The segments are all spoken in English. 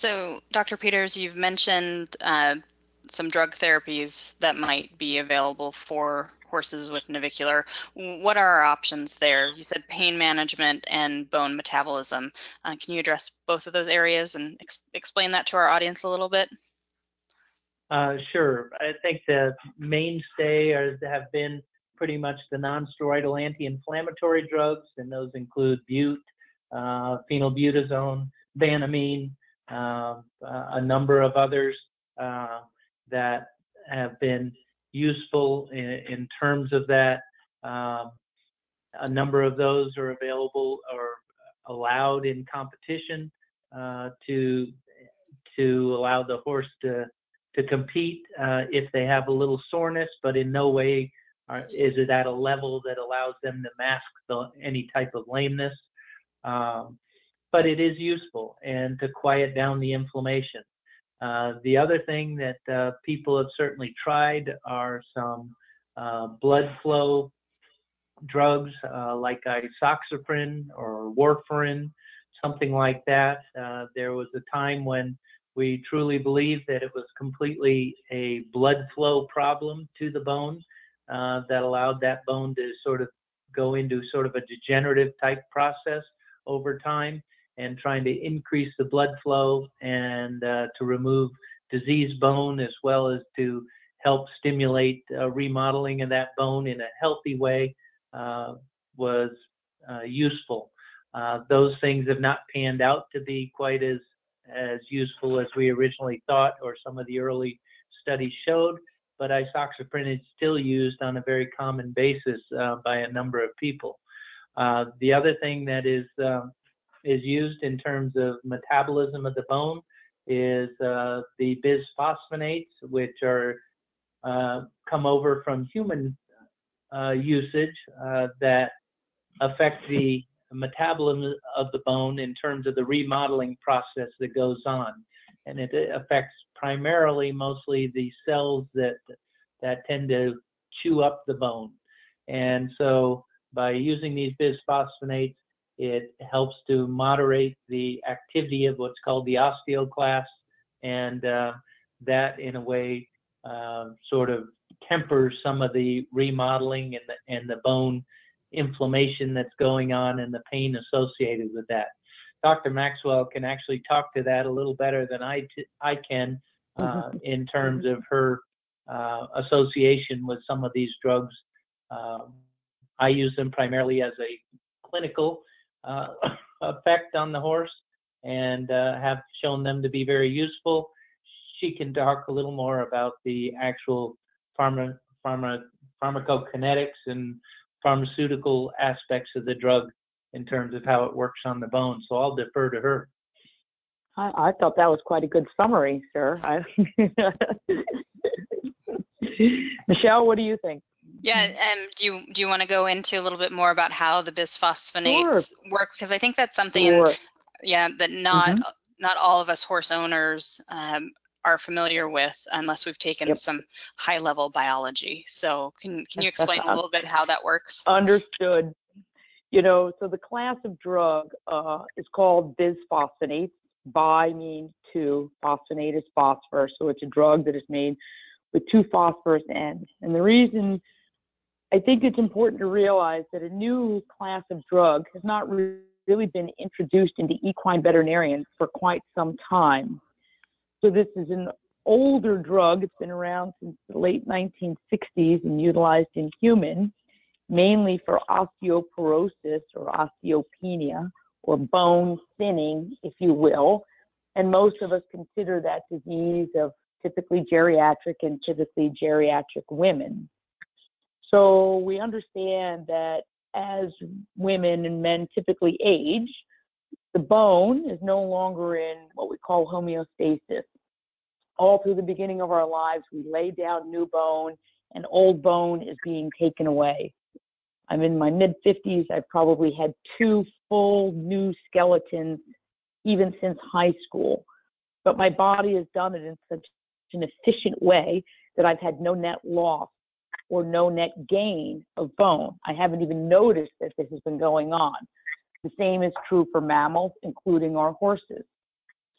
So, Dr. Peters, you've mentioned some drug therapies that might be available for horses with navicular. What are our options there? You said pain management and bone metabolism. Can you address both of those areas and explain that to our audience a little bit? Sure. I think the mainstay have been pretty much the non-steroidal anti-inflammatory drugs, and those include bute, phenylbutazone, Banamine, a number of others that have been useful in terms of that. A number of those are available or allowed in competition to allow the horse to compete if they have a little soreness, but in no way is it at a level that allows them to mask any type of lameness. But it is useful and to quiet down the inflammation. The other thing that people have certainly tried are some blood flow drugs like isoxaprine or warfarin, something like that. There was a time when we truly believed that it was completely a blood flow problem to the bone that allowed that bone to sort of go into sort of a degenerative type process over time, and trying to increase the blood flow and to remove diseased bone, as well as to help stimulate remodeling of that bone in a healthy way was useful. Those things have not panned out to be quite as useful as we originally thought, or some of the early studies showed, but isoxaprine is still used on a very common basis by a number of people. The other thing that is used in terms of metabolism of the bone is the bisphosphonates, which are come over from human usage that affect the metabolism of the bone in terms of the remodeling process that goes on, and it affects primarily mostly the cells that tend to chew up the bone. And so by using these bisphosphonates, it helps to moderate the activity of what's called the osteoclasts, and that in a way sort of tempers some of the remodeling and the bone inflammation that's going on and the pain associated with that. Dr. Maxwell can actually talk to that a little better than I can in terms of her association with some of these drugs. I use them primarily as a clinical effect on the horse, and have shown them to be very useful. She can talk a little more about the actual pharmacokinetics and pharmaceutical aspects of the drug in terms of how it works on the bone. So I'll defer to her. I thought that was quite a good summary, sir. Michelle, what do you think? Yeah, do you want to go into a little bit more about how the bisphosphonates work? Because I think that's something, that not all of us horse owners are familiar with unless we've taken some high-level biology. So can you explain a little bit how that works? Understood. So the class of drug is called bisphosphonates. Bi means two, phosphonate is phosphorus, so it's a drug that is made with two phosphorus ends. And the reason I think it's important to realize that a new class of drug has not really been introduced into equine veterinarians for quite some time. So this is an older drug. It's been around since the late 1960s and utilized in humans, mainly for osteoporosis or osteopenia, or bone thinning, if you will. And most of us consider that disease of typically geriatric and typically geriatric women. So we understand that as women and men typically age, the bone is no longer in what we call homeostasis. All through the beginning of our lives, we lay down new bone, and old bone is being taken away. I'm in my mid-50s. I've probably had 2 full new skeletons even since high school. But my body has done it in such an efficient way that I've had no net loss or no net gain of bone. I haven't even noticed that this has been going on. The same is true for mammals, including our horses.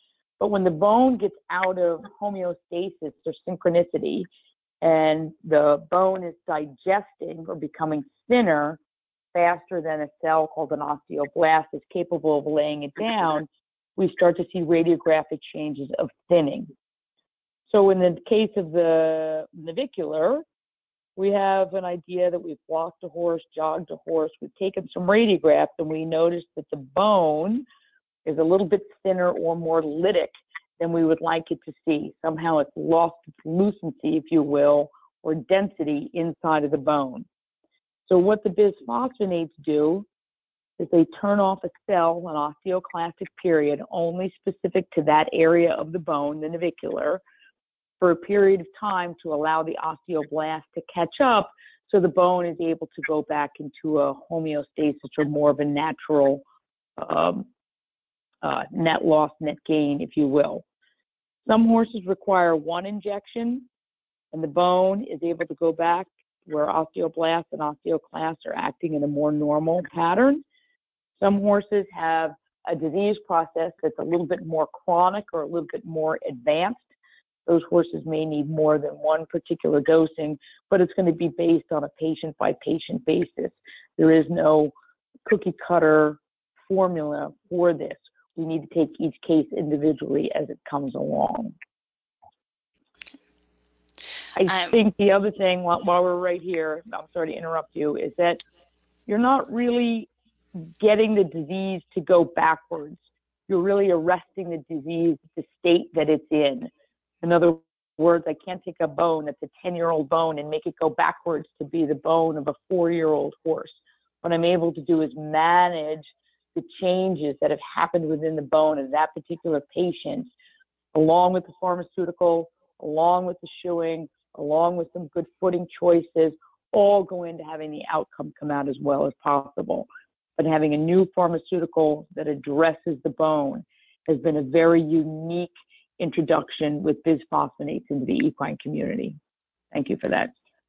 But when the bone gets out of homeostasis or synchronicity, and the bone is digesting or becoming thinner faster than a cell called an osteoblast is capable of laying it down, we start to see radiographic changes of thinning. So in the case of the navicular, we have an idea that we've walked a horse, jogged a horse, we've taken some radiographs, and we noticed that the bone is a little bit thinner or more lytic than we would like it to see. Somehow it's lost its lucency, if you will, or density inside of the bone. So what the bisphosphonates do is they turn off a cell, an osteoclastic period, only specific to that area of the bone, the navicular, for a period of time to allow the osteoblast to catch up so the bone is able to go back into a homeostasis or more of a natural net loss, net gain, if you will. Some horses require one injection, and the bone is able to go back where osteoblasts and osteoclasts are acting in a more normal pattern. Some horses have a disease process that's a little bit more chronic or a little bit more advanced. Those horses may need more than one particular dosing, but it's going to be based on a patient-by-patient basis. There is no cookie-cutter formula for this. We need to take each case individually as it comes along. I think the other thing, while we're right here, I'm sorry to interrupt you, is that you're not really getting the disease to go backwards. You're really arresting the disease at the state that it's in. In other words, I can't take a bone that's a 10-year-old bone and make it go backwards to be the bone of a 4-year-old horse. What I'm able to do is manage the changes that have happened within the bone of that particular patient, along with the pharmaceutical, along with the shoeing, along with some good footing choices, all go into having the outcome come out as well as possible. But having a new pharmaceutical that addresses the bone has been a very unique introduction with bisphosphonates into the equine community. Thank you for that.